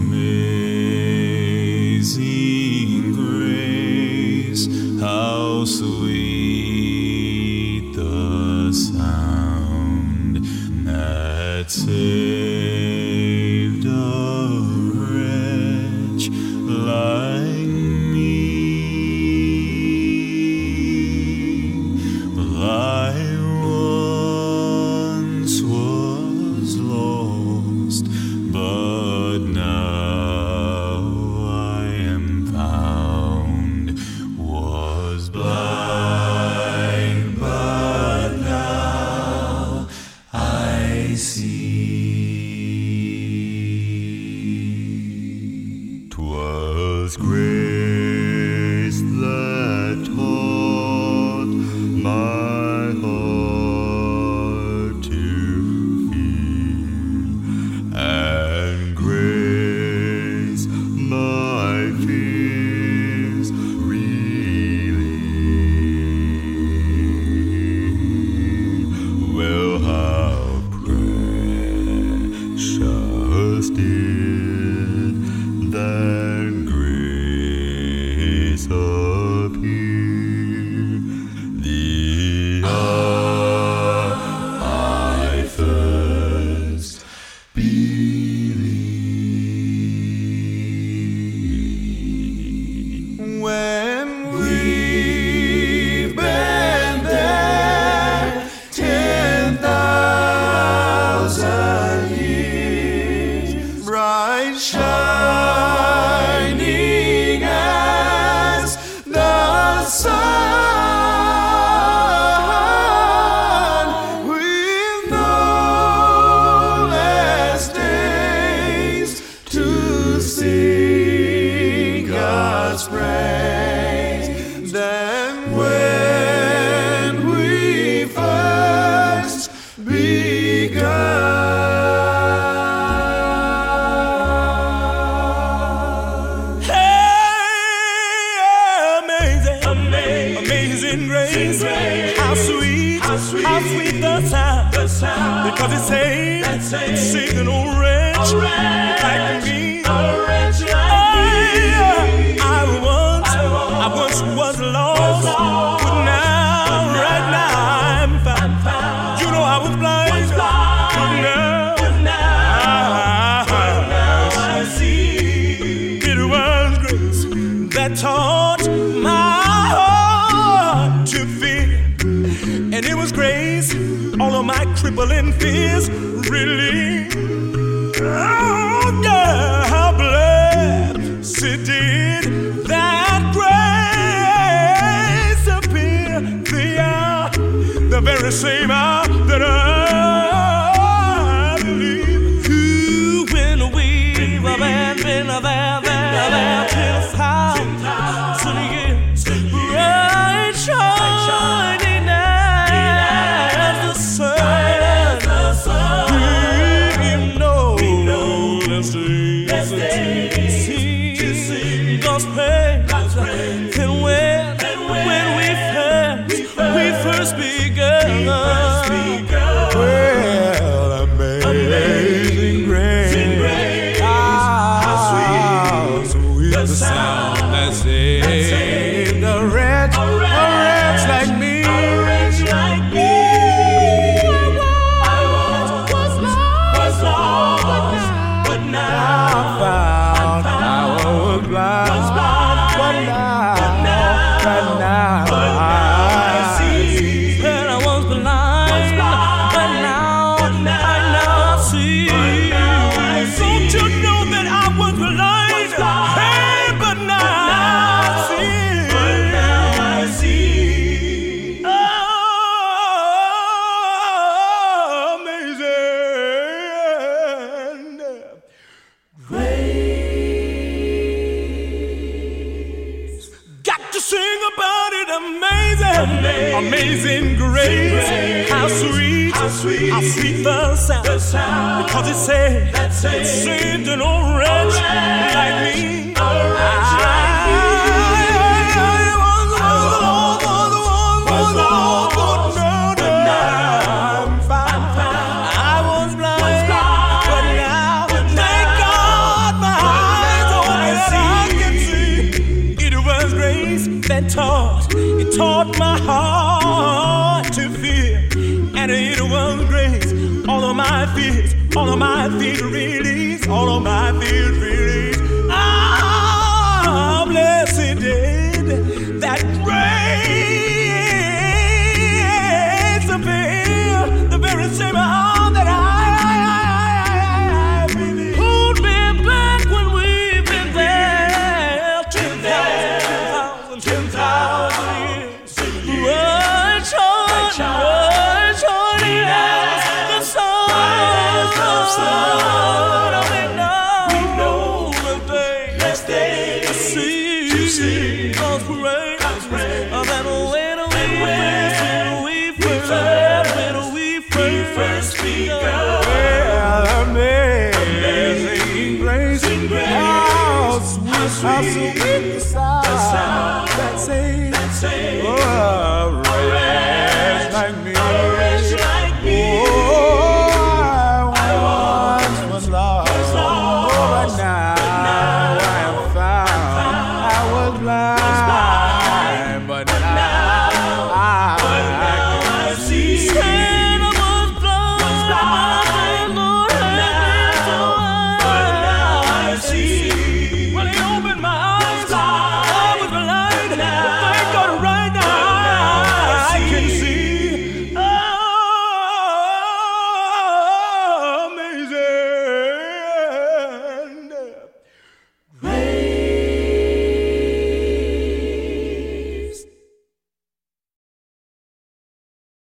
Amazing grace, how sweet the sound that saved a wretch like me. I once was lost, but now I am found. Was blind, but now I see. 'Twas grace that taught my heart to feel, and grace my fears relieved. Well, how precious did that grace appear the hour I first believed. When we've been there 10,000 years, bright shining as the sun, with no less days to sing God's praise than when we first begun. Amazing grace, how sweet the sound, because it saved an old wretch like me. I once was lost, but now, right now, I'm found. You know I was blind, but now I see. It was grace that taught my heart to fear, and it was grace all of my crippling fears relieved. Oh God, how blessed did that grace appear, the very same hour that I believe. Who, when we were been there, this house, so years, bright shining as the sun. We know let's see God's praise, and when we first begun. Well, amazing grace, how sweet the sound that saved a wretch like me. I was lost, but now I'm found. I was blind, but now I see. And I was blind, but now I see. Don't you know that I was blind? Hey, but now I see. Oh, amazing grace. Got to sing about it, amazing grace. How sweet the sound, because it saved an old wretch like me. I was blind, but now, thank God, my taught my heart to fear, and it was grace. All of my fears release, all of my fears release. Ah, blessed did that grace appear, the very same arm that I believe. Hold me back when we've been there 10,000 years. Right short, the sun of it now. We know the day, last day to see God's grace. That later when we first began. Amazing grace, how sweet the sound that saved.